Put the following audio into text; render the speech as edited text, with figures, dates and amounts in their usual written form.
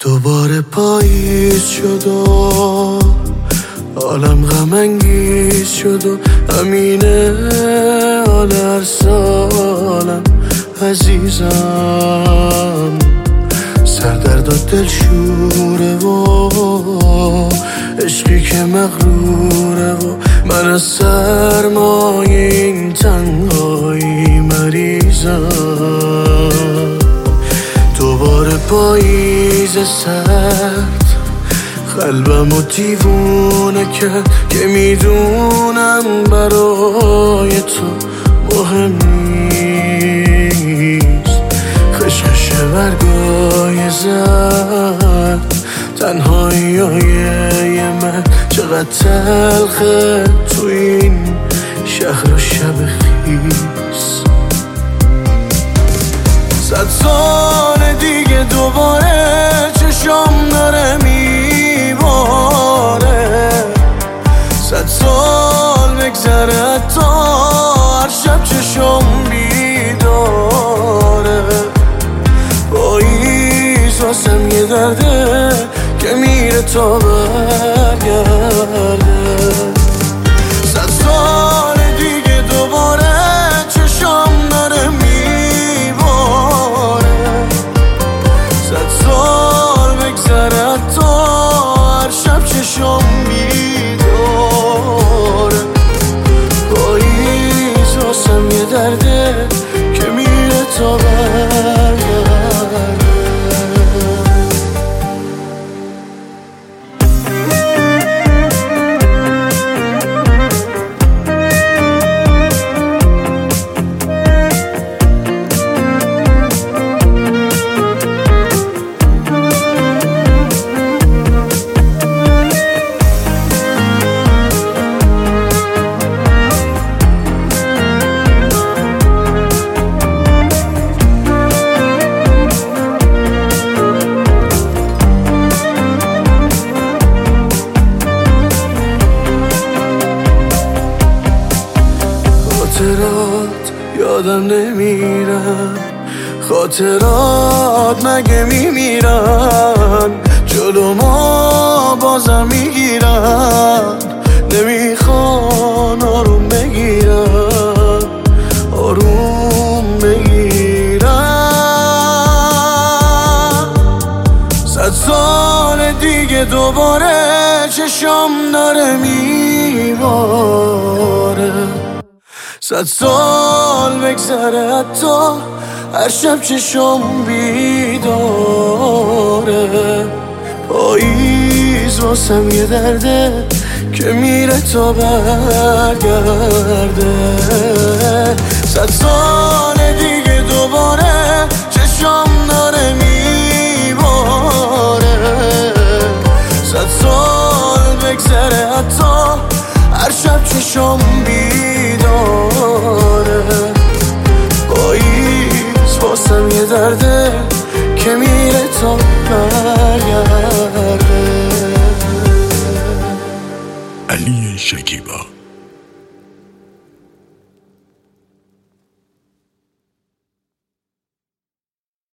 دوباره پاییز شد و عالم غم انگیز شد و همینه حال هر سالم عزیزم. سردرد و دل شوره و عشقی که مغروره و من از سرمایه این تنهایی مریضم. دوباره پاییز سرد قلبمو دیوونه کرد که میدونم برای تو مهم نیست. خشخش برگای زرد تنهایی های من چقدر تلخه تو این شهر و شب خیس. 100 سال دیگه دوباره چشم داره میباره. 100 سال بگذره تا هر شب چشم بیداره. پاییز واسم یه درده که میره تا برگرده. 100 سال دیگه دوباره چشم داره میباره. 100 سال بگذره تا هر شب چشم بیداره. پاییز واسم یه درده که میره تا برگرده. خاطرات یادم نمیرن، خاطرات مگه میمیرن؟ جلو ما بازم میگیرن، نمیخوان آروم بگیرن، آروم بگیرن. 100 سال دیگه دوباره چشم داره میباره. 100 سال بگذره حتی هر شب چشم بیداره. پاییز واسم یه درده که میره تا برگرده. 100 سال دیگه دوباره چشم داره میباره. 100 سال بگذره حتی هر شب چشم بیداره. پاییز واسم یه درده که میره تا برگرده. علی شکیبا.